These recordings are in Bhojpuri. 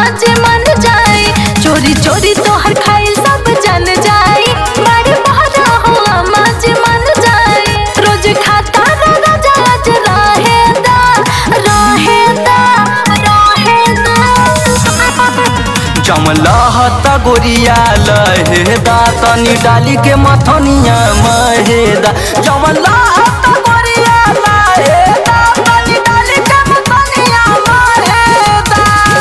माज मन जाए, चोरी चोरी तोहर खाइल सब जन जाए। बड़ी बहरा हो माज मन जाए, रोज खाता राजा आज रहे दा रहे दा रहे दा। जमलहता गोरिया लहेदा तनी डाली के मथनिया महेदा। जमलहता गोरिया लहेदा तनी डाली के मथनिया महेदा।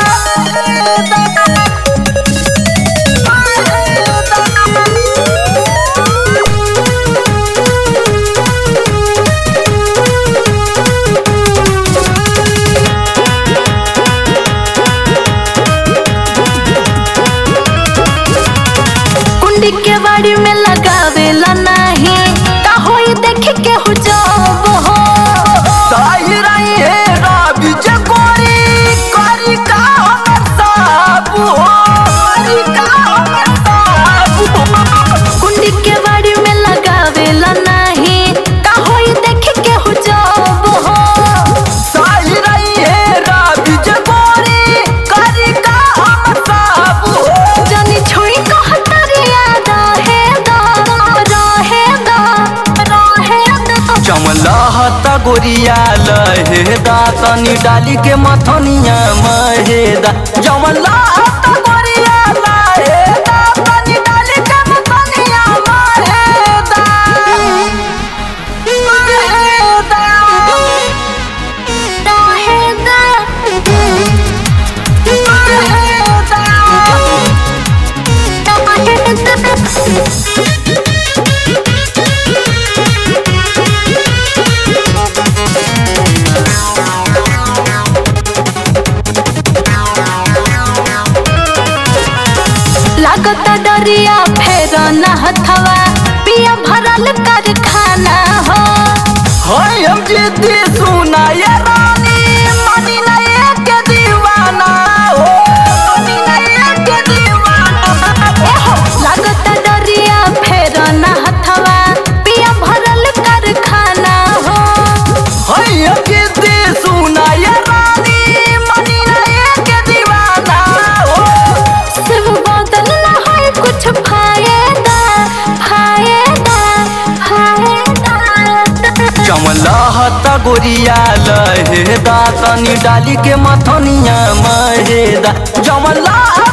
कुंडी के बाड़ी में लगावेला नहीं, का होई देख के हो जब हो। सही रही है रवि जे गोरी करी का हमर सब हो, करी का हमर सब हो। कुंडी के बाड़ी में लगावेला नहीं, का होई देख के हो जब हो। सही रही है रवि जे गोरी करी का हमर सब हो। जानी छोड़ी कहतरिया रहे दा रहे दा रहे दा। जमलहता गोरिया लहेदा तनी डाली के मथनिया महेदा। जमलहता गोरिया लहेदा तनी डाली के मथनिया महेदा। महेदा रहे दा लागता डरिया फेर न हथवा, पिया भरल कारखाना हो। हाय हम जिद्दी सुना ये रानी मनी नहीं के दीवाना हो, मनी नहीं के दीवाना हो। लागता डरिया फेर न हथवा, पिया भरल कारखाना हो। हाय हम जिद्दी सुना ये रानी मनी नहीं के दीवाना हो। सिर्फ बदल ना है कुछ फायदा फायदा फायदा। जमलहता गोरिया लहेदा तनी डाली के मथनिया महेदा। जमलहता